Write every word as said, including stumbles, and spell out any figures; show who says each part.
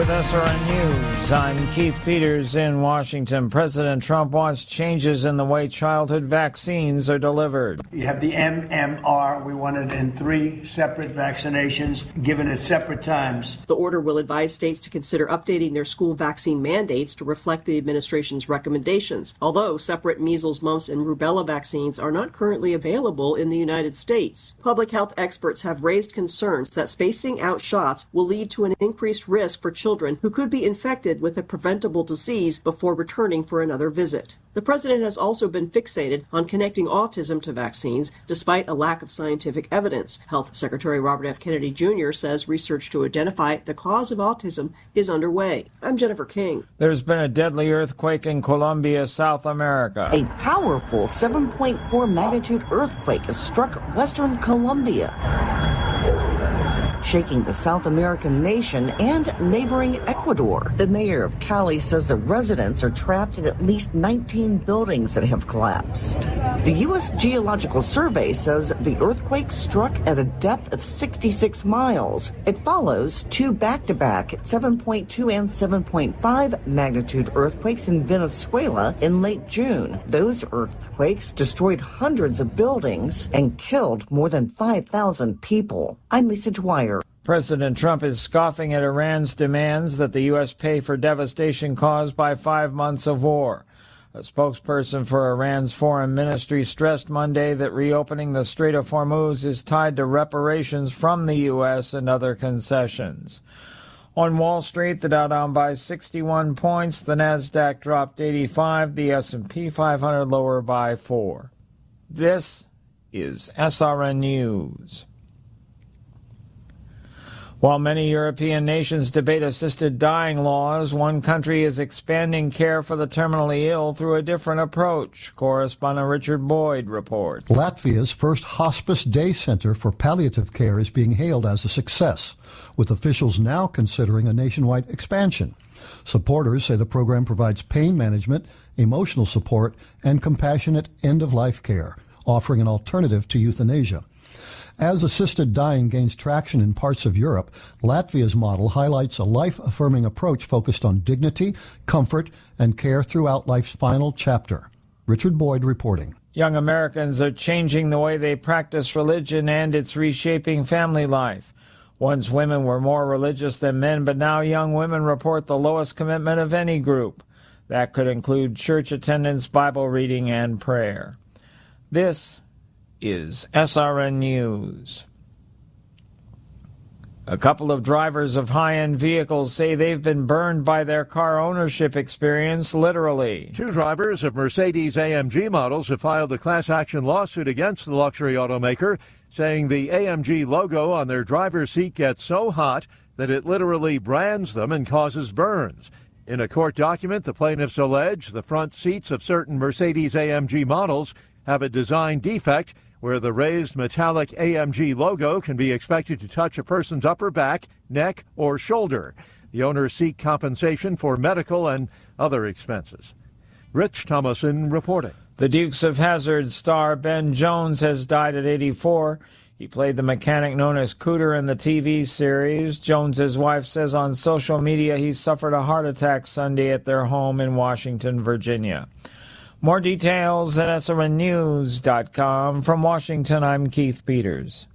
Speaker 1: With S R N News, I'm Keith Peters in Washington. President Trump wants changes in the way childhood vaccines are delivered.
Speaker 2: You have the M M R. We want it in three separate vaccinations, given at separate times.
Speaker 3: The order will advise states to consider updating their school vaccine mandates to reflect the administration's recommendations, although separate measles, mumps, and rubella vaccines are not currently available in the United States. Public health experts have raised concerns that spacing out shots will lead to an increased risk for children who could be infected with a preventable disease before returning for another visit. The president has also been fixated on connecting autism to vaccines, despite a lack of scientific evidence. Health Secretary Robert F. Kennedy Junior says research to identify the cause of autism is underway. I'm Jennifer King.
Speaker 1: There's been a deadly earthquake in Colombia, South America.
Speaker 4: A powerful seven point four magnitude earthquake has struck western Colombia, shaking the South American nation and neighboring Ecuador. The mayor of Cali says the residents are trapped in at least nineteen buildings that have collapsed. The U S Geological Survey says the earthquake struck at a depth of sixty-six miles. It follows two back-to-back seven point two and seven point five magnitude earthquakes in Venezuela in late June. Those earthquakes destroyed hundreds of buildings and killed more than five thousand people. I'm Lisa Dwyer.
Speaker 1: President Trump is scoffing at Iran's demands that the U S pay for devastation caused by five months of war. A spokesperson for Iran's foreign ministry stressed Monday that reopening the Strait of Hormuz is tied to reparations from the U S and other concessions. On Wall Street, the Dow down by sixty-one points, the Nasdaq dropped eighty-five, the S and P five hundred lower by four. This is S R N News. While many European nations debate assisted dying laws, one country is expanding care for the terminally ill through a different approach. Correspondent Richard Boyd reports.
Speaker 5: Latvia's first hospice day center for palliative care is being hailed as a success, with officials now considering a nationwide expansion. Supporters say the program provides pain management, emotional support, and compassionate end-of-life care, offering an alternative to euthanasia. As assisted dying gains traction in parts of Europe, Latvia's model highlights a life-affirming approach focused on dignity, comfort, and care throughout life's final chapter. Richard Boyd reporting.
Speaker 1: Young Americans are changing the way they practice religion, and it's reshaping family life. Once women were more religious than men, but now young women report the lowest commitment of any group. That could include church attendance, Bible reading, and prayer. This is S R N News. A couple of drivers of high-end vehicles say they've been burned by their car ownership experience, literally.
Speaker 6: Two drivers of Mercedes A M G models have filed a class-action lawsuit against the luxury automaker, saying the A M G logo on their driver's seat gets so hot that it literally brands them and causes burns. In a court document, the plaintiffs allege the front seats of certain Mercedes A M G models have a design defect where the raised metallic A M G logo can be expected to touch a person's upper back, neck, or shoulder. The owners seek compensation for medical and other expenses. Rich Thomason reporting.
Speaker 1: The Dukes of Hazzard star Ben Jones has died at eighty-four. He played the mechanic known as Cooter in the T V series. Jones's wife says on social media he suffered a heart attack Sunday at their home in Washington, Virginia. More details at S R N news dot com. From Washington, I'm Keith Peters.